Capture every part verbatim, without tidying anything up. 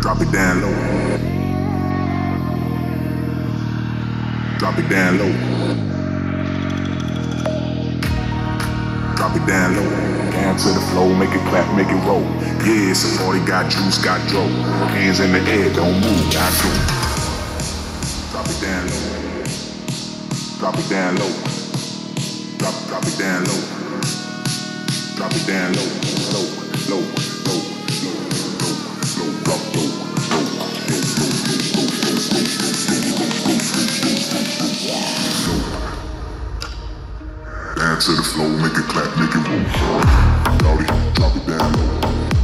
Drop it down low. Drop it down low. Drop it down low. Down to the floor, make it clap, make it roll. Yeah, it's a party, got juice, got dro. Hands in the air, don't move, got go. Drop it down low. Drop it down low. Drop, drop it down low. Drop it down low, low, low, low, low, low, low, drop low, low, low, down to the floor, make it clap, make it roll. Rowdy, drop it down low.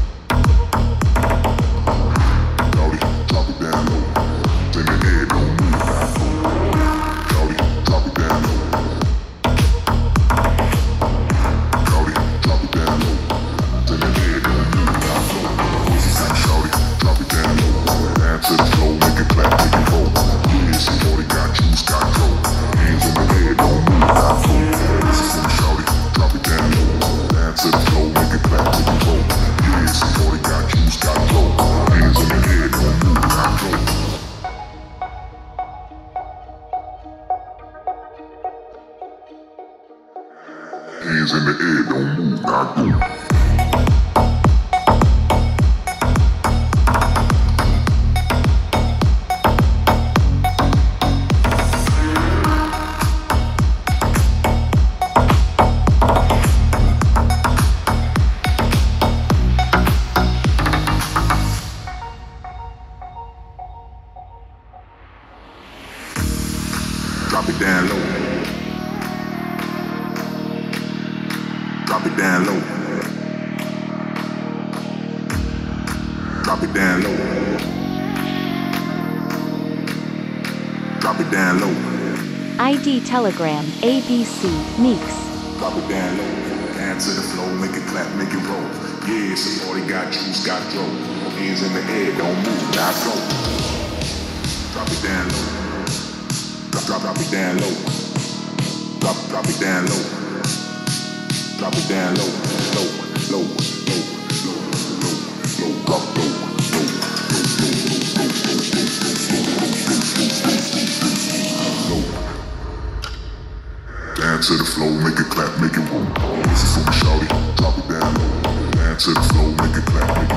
Rowdy, drop it down low. In the head, don't move, now. Rowdy, drop it down low. Rowdy, drop it down low. In the head, don't move, now. Shawty, drop it down low. Down to the floor, make it clap, make it roll. Yeah, some party got juice, got dro. Hands in the head, don't move, now. Shawty, drop it down low. Down to the floor, make it clap, make it roll. Yeah, some party got juice, got dro. Hands in the head, don't move, now. Hands in the air, don't move, now go. Drop it down low. Drop it down low. Drop it down low. Drop it down low. I D Telegram, A B C, Meeks. Drop it down low. Down to the floor, make it clap, make it roll. Yeah, it's a party, got juice, got dro. Hands in the air, don't move, now go. Drop it down low. Drop, drop, drop it down low. Drop, drop it down low. Drop it down low, low, low, low, low, low, low, drop low, low, low, low, low, low. Down to the floor, make it clap, make it roll. This is for the shawty, drop it down low. Down to the floor, make it clap, make it roll.